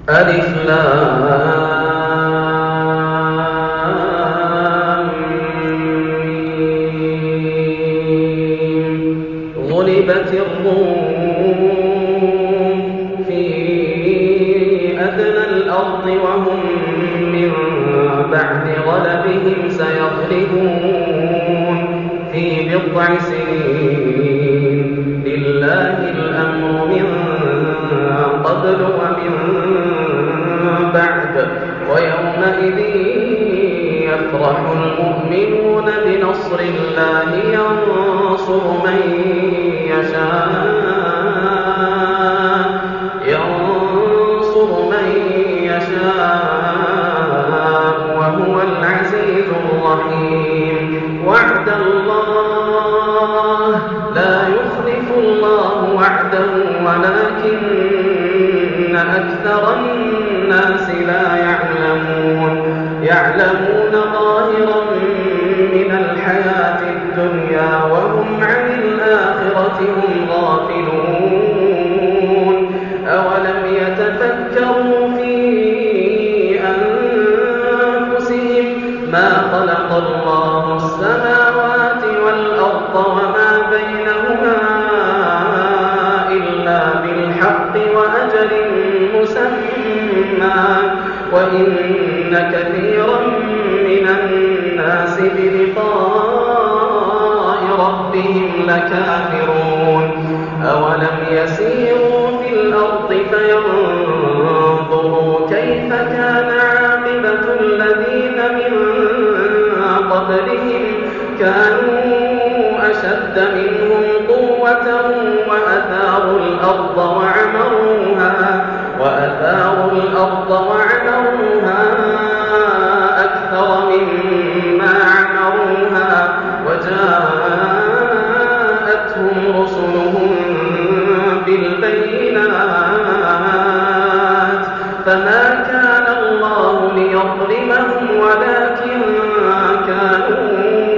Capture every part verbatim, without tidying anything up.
ألف لام ميم. غلبت الروم في أدنى الأرض وهم من بعد غلبهم سيغلبون في بضع سنين. لله الأمر من قبل ومن بعد ويومئذ يفرح المؤمنون بنصر الله ينصر من يشاء ينصر من يشاء وهو العزيز الرحيم. وعد الله لا يخلف الله وعده ولكن أكثر الناس لا يعلمون. يعلمون ظاهرا من الحياة الدنيا وهم عن الآخرة هم غافلون. أولم يتفكروا في أنفسهم ما خلق الله السماوات والأرض وما بينهما إلا بالحق وأجل مسمى وإن كثيرا من الناس بلقاء ربهم لكافرون. أولم يسيروا في الأرض فينظروا كيف كان عاقبة الذين من قبلهم كانوا أشد منهم قوة وأثاروا الأرض وعمروها وأثاروا الأرض وعمروها أكثر مما عمروها وجاءتهم رسلهم بالبينات فما كان الله ليظلمهم ولكن كانوا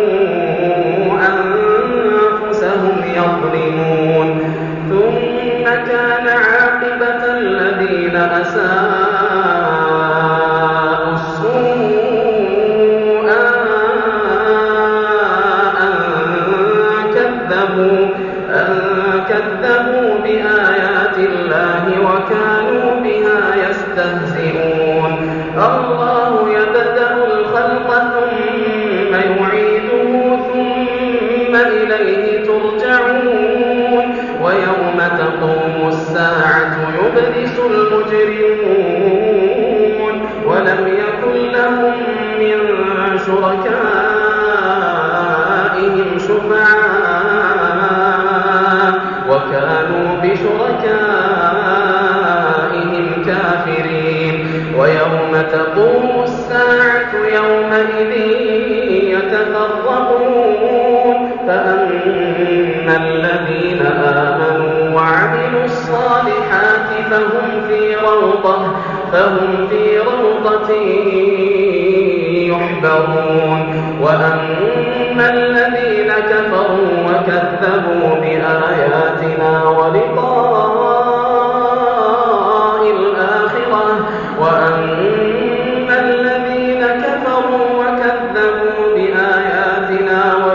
أنفسهم يظلمون. ثم كان عاقبة الذين أساءوا السوء أن كذبوا أن كذبوا بآيات الله وكانوا بها يستهزئون. الله يبدأ الخلق ثم يعيده ثم إليه ترجعون. ويوم تقوم الساعة يبلس المجرمون ولم يكن لهم من شركائهم شفعاء وكانوا بشركائهم كافرين. ويوم تقوم الساعة يومئذ يتفرقون فأما الذين آمنوا وعملوا الصالحات فهم في روضة فهم في روضة يحبرون. وأما الذين كفروا وكذبوا بآياتنا ولقاء الآخرة وأما الذين كفروا وكذبوا بآياتنا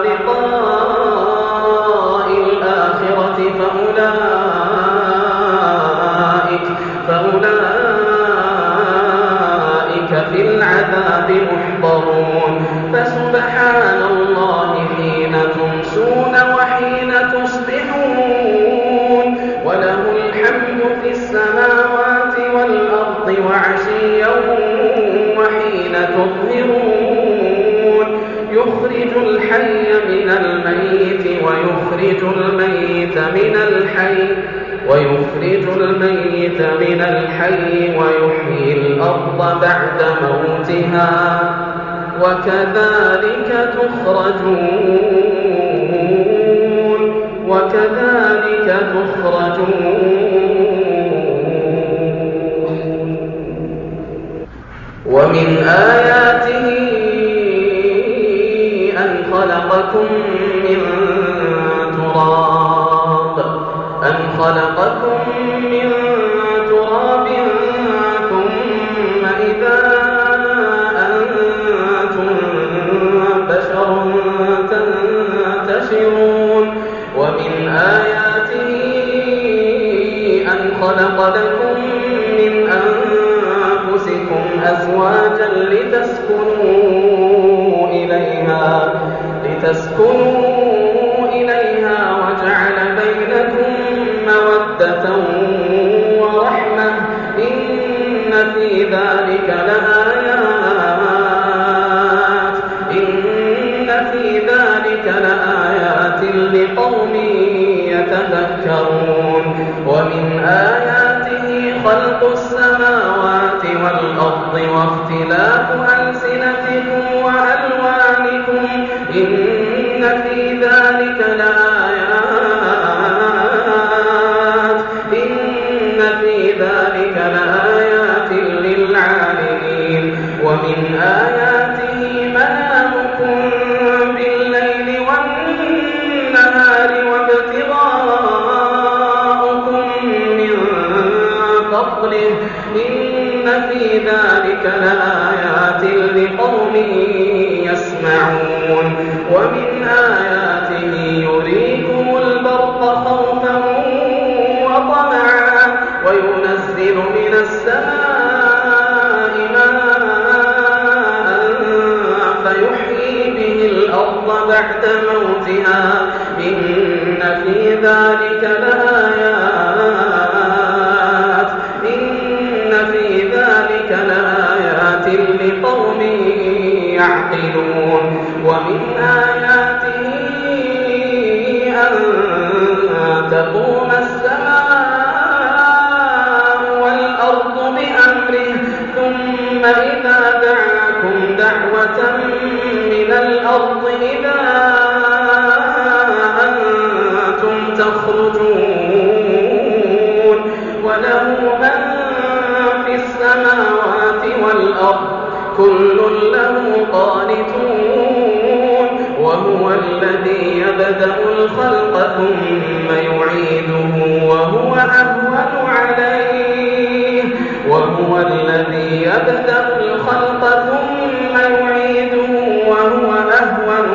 ولقاء الآخرة فأولئك فأولئك في العذاب محضرون. فسبحان الله حين تمسون وحين تصبحون وله الحمد في السماوات والأرض وعشيا وحين تظهرون. يخرج الحي من الميت ويخرج الميت من الحي ويخرج الميت من الحي ويحيي الأرض بعد موتها وكذلك تخرجون وكذلك تخرجون. ومن آياته أن خلقكم من تراب أن خلقكم من تراب ثم أزواجا لتسكنوا إليها لتسكنوا إليها وجعل بينكم مودة ورحمة إن في ذلك لآيات إن في ذلك لآيات لقوم يتذكرون ومن آياته خلق السماوات والأرض واختلاف ألسنتكم وألوانكم إن في ذلك لآيات إن في ذلك لآيات للعالمين ومن آياته منامكم بالليل والنهار وابتغاؤكم من فضله إن في ذلك لآيات لقوم يسمعون ومن آياته يريكم البرق خوفا وطمعا وينزل من السماء ماء فيحيي به الأرض بعد موتها إن في ذلك لآيات إن في ذلك لآيات لقوم يعقلون ومن آياته أن تقوم السماء والأرض بأمره ثم إذا دعاكم دعوة من الأرض إذا أنتم تخرجون وله من في السماوات والأرض كل له قانتون وهو الذي يبدأ الخلق ثم يعيده وهو أهون عليه وهو الذي يبدأ الخلق ثم يعيده وهو أهون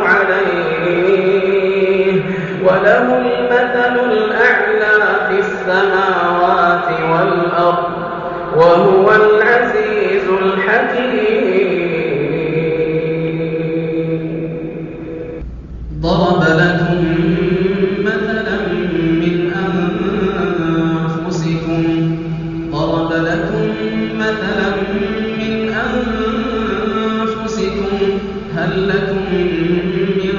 عليه وله المثل الأعلى في السماوات والأرض وهو العزيز الحكيم. ضرب لكم مثلا من أنفسكم ضرب لكم مثلا من أنفسكم هل لكم من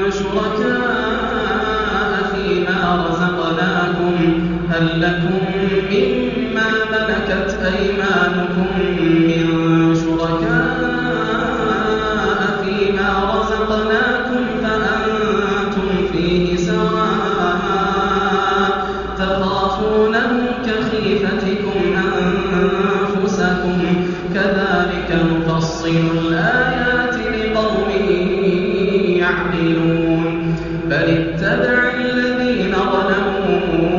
شركاء فيما رزقناكم هل لكم مما ملكت أيمانكم من شركاء فيما رزقناكم فأنتم فيه سواء تخافونهم كخيفتكم أنفسكم كذلك نفصل الآيات لقوم يعقلون بل اتبع الذين ظلموا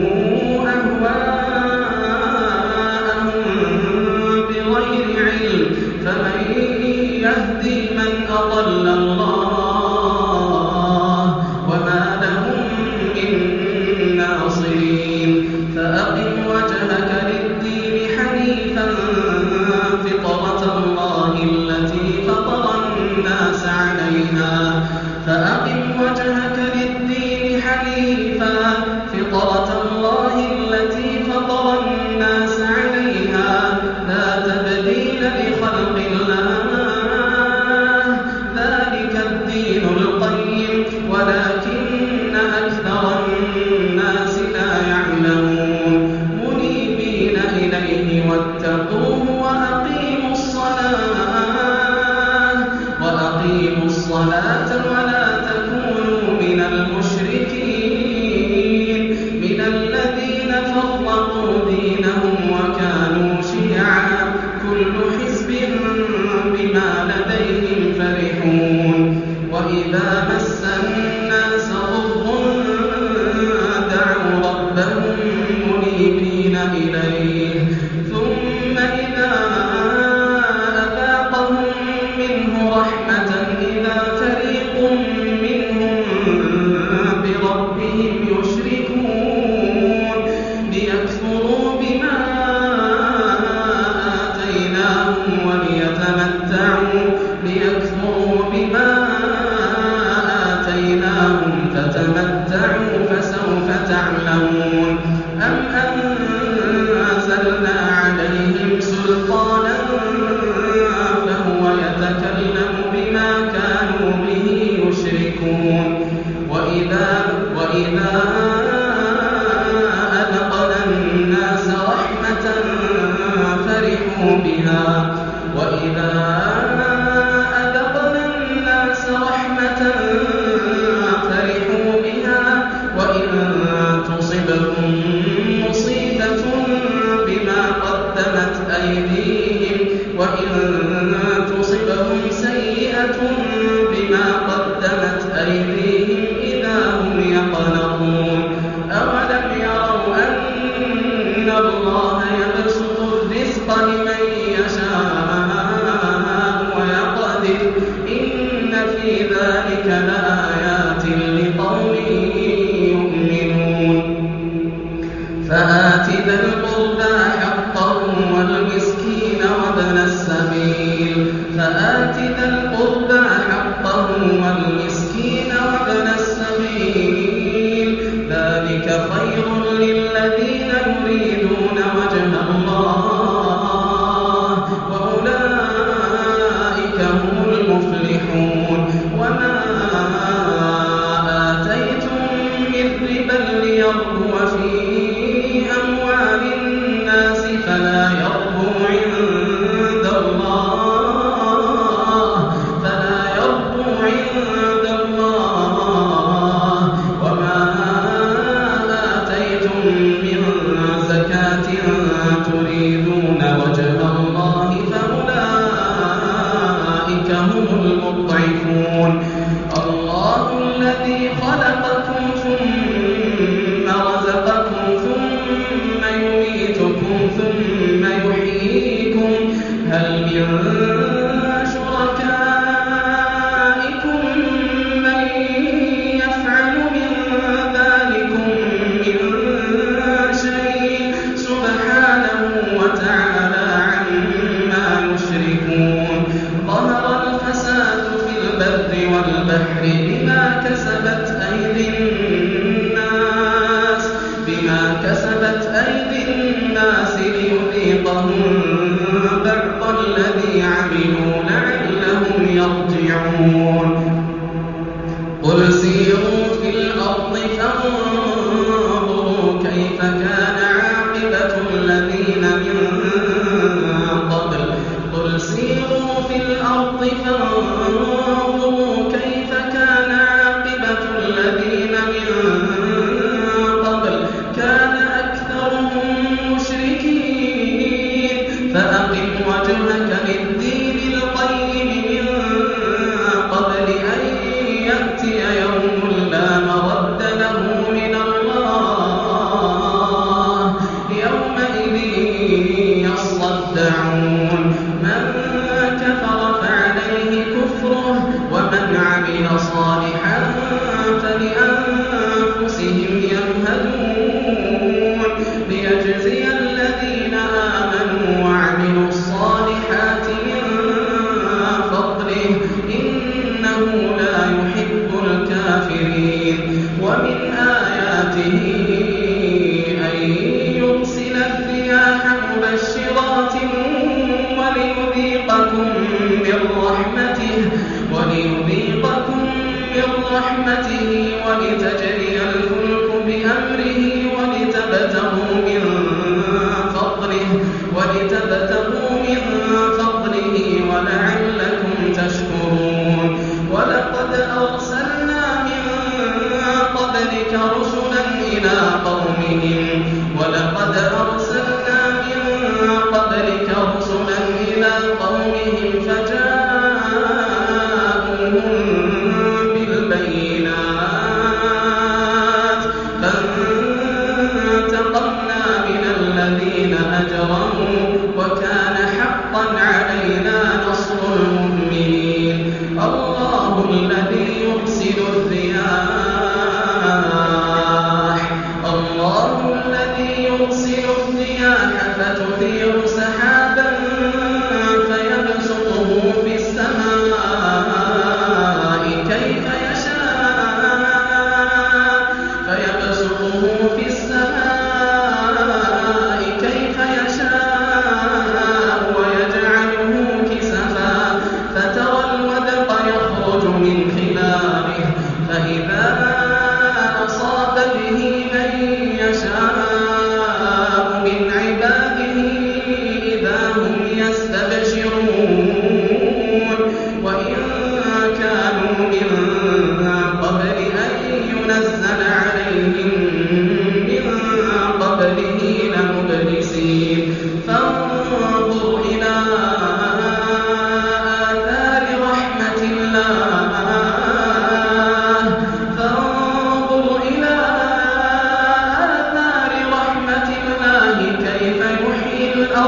فمن يهدي من أضل الله وما لهم من ناصرين فأقم وجهك للدين حنيفا فطرة الله التي فطر الناس عليها فأقم وجهك للدين حنيفا فطرة الله التي فطر الناس عليها لا تبديل لخلق الله ذلك الدين القيم ولكن أكثر الناس لا يعلمون منيبين إليه واتقوه وأقيموا الصلاة وأقيموا الصلاة ولا تكونوا من المشركين من الذين فرقوا دينهم وكانوا شيعا كل حزب بما لديهم فرحون وإذا مس الناس ضر دعوا ربهم منيبين إليه ثم إذا ليكفروا بما آتيناهم فتمتعوا فسوف تعلمون أم أنزلنا عليهم سلطانا فهو يتكلم بما كانوا به يشركون وإذا وإذا أذقنا الناس رحمة فرحوا بها وإذا أذقنا الناس رحمة فرحوا بها وإن تصبهم مصيبة بما قدمت أيديهم وإن تصبهم سيئة بما قدمت أيديهم إذا هم يقنطون أولم يروا أن الله يبسط الرزق لمن يشاء ويقدر إن في ذلك لآيات لقوم يؤمنون فآت ذا القربى حقه والمسكين وابن السبيل فآت ذا القربى حقه والمسكين وابن السبيل ذلك خير للذين يريدون وجه الله وأولئك هم المفلحون وما آتيتم من ربا ليربو في أموال الناس فلا يربو عند الله فلا يربو عند الله وما آتيتم من زكاة تريدون وجه الله فأولئك هم المضعفون الله الذي خلقكم ثم رزقكم ثم يميتكم ثم يحييكم هل من شركائكم من يفعل من ذلكم من شيء سبحانه وتعالى عما يشركون ظهر الفساد في البر والبحر بما كسبت أيدي الناس بما كسبت أيدي الناس ليذيقهم بعض الذي عملوا لعلهم يرجعون قل سيروا في الأرض فانظروا كيف كان عاقبة الذين من قبل قل سيروا في الأرض فانظروا كيف كان عاقبة الذين من قبل كان أكثرهم مشركين فأقم وجهك للدين القيم من قبل أن يأتي يوم لا مرد له من الله يومئذ يصدعون من كفر فعليه كفره ومن عمل صالحا فلأنفسهم يمهدون ليجزي الذين آمنوا وعملوا الصالحات من فضله إنه لا يحب الكافرين ومن آياته أن يرسل الرياح مبشرات وليذيقكم من رحمته وليذيقكم من رحمته ولتجري الفلك بأمره ولتبتغوا من فضله ولتبتغوا من فضله ولعلكم تشكرون ولقد أرسلنا من قبلك رسلا إلى قومهم ولقد أرسلنا من قبلك رسلا إلى قومهم فجاءوهم بالبينات فانتقمنا من الذين أجرموا وكان حقا علينا نصر المؤمنين الله الذي يرسل الرياح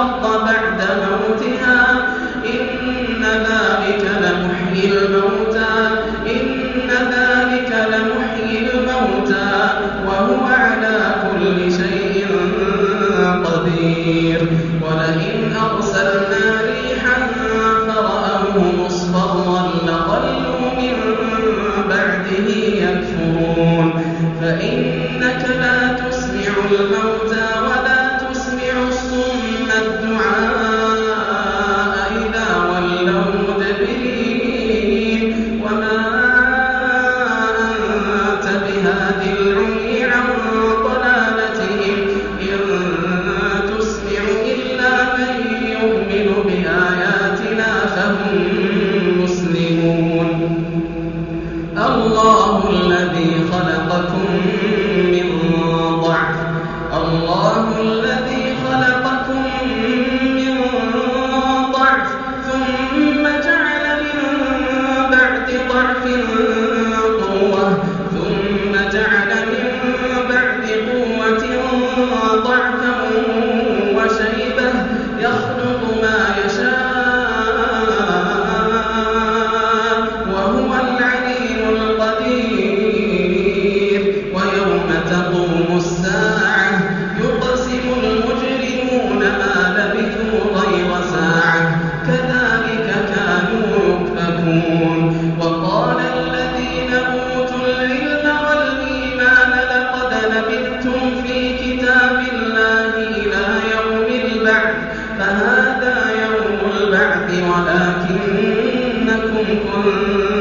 الأرض بعد موتها إن ذلك لمحيي الموتى إن ذلك لمحيي الموتى وهو على كل شيء قدير ولئن أرسلنا ريحا فرأوه مصفرا لظلوا من بعده يكفرون فإنك لا تسمع الموتى ولا تسمع الصم الدعاء إذا ولوا مدبرين وما أنت بهاد العمي عن ضلالتهم إن تسمع إلا من يؤمن بآياتنا فهم مسلمون الله الذي خلقكم من ضعف الله الذي خلقكم من ضعف ثم جعل من بعد ضعف قوة ثم جعل من بعد قوة ضعفا وشيبة يخلق ما يشاء وهو العليم القدير ويوم تقوم الساعة يقسم المجرمون ما لبثوا غير ساعة كذلك كانوا يؤفكون وقال الذين أوتوا العلم والإيمان لقد لبثتم في كتاب الله إلى يوم البعث فهذا يوم البعث ولكنكم كنتم